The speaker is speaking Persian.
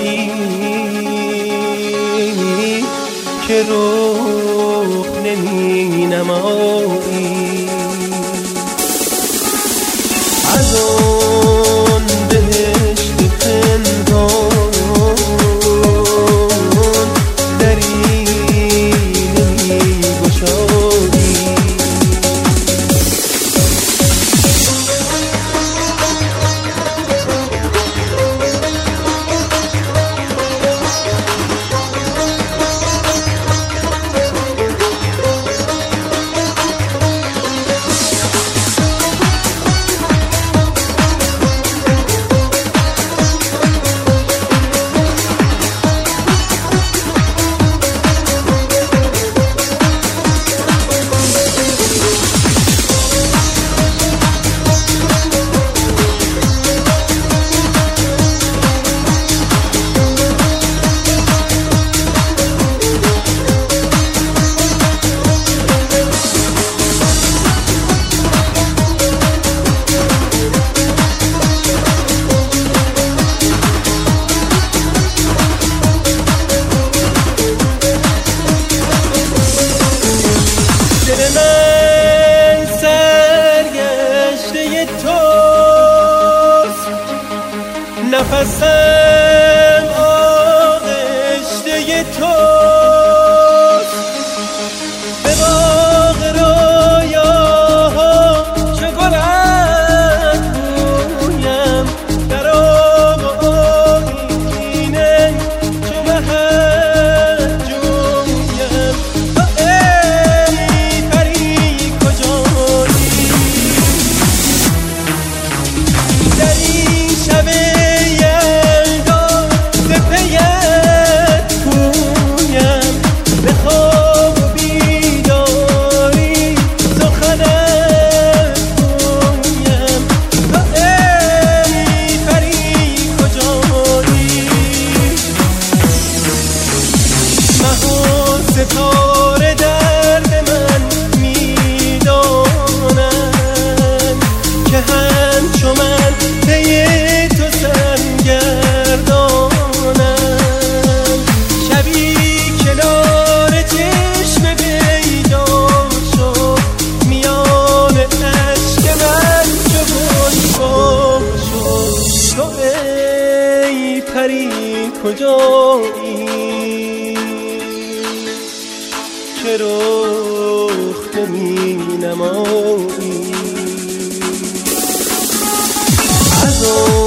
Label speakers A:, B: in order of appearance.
A: تویی که رخ نمی نمایی. از آن بهشت پنهان دری نمی گشایی. من سرگشته توست، نفسم آغشته توست. به باغ رویاها چه گلت بویم، در آب آیینه چه مهد جویم. ستاره درد من میدانم که همچو من پی تو سرگردانم. شبی کنار چشم پیدا شد، میان اشک من چو گل گم شد. تو ای پری کجایی که رخ نمی نمایی. از